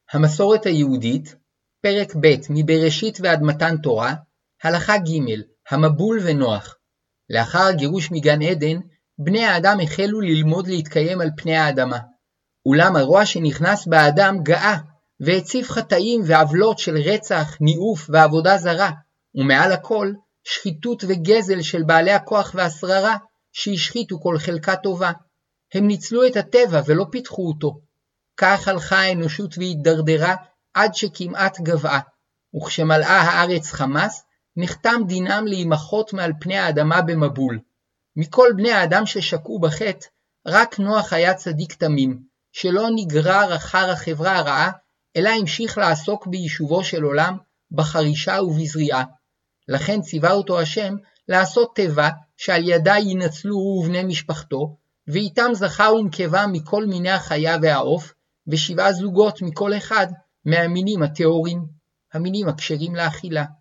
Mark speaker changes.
Speaker 1: המסורת היהודית, פרק ב' מבראשית ועד מתן תורה, הלכה ג' המבול ונוח. לאחר הגירוש מגן עדן, בני האדם החלו ללמוד להתקיים על פני האדמה. אולם הרוע שנכנס באדם גאה, והציף חטאים ועוולות של רצח, ניאוף ועבודה זרה, ומעל הכל, שחיתות וגזל של בעלי הכוח והשררה, שהשחיתו כל חלקה טובה. הם ניצלו את הטבע ולא פיתחו אותו. כך הלכה האנושות והתדרדרה עד שכמעט גבעה, וכשמלאה הארץ חמס, נחתם דינם להימחות מעל פני האדמה במבול. מכל בני האדם ששקעו בחטא, רק נוח היה צדיק תמים, שלא נגרר אחר החברה הרעה, אלא המשיך לעסוק ביישובו של עולם, בחרישה ובזריעה. לכן ציווה אותו השם לעשות טבע שעל ידה ינצלו הוא ובני משפחתו, ואיתם זכר ונקבה מכל מיני החיה והעוף, ו7 זוגות מכל אחד מהמינים הטהורים, המינים הכשרים לאכילה.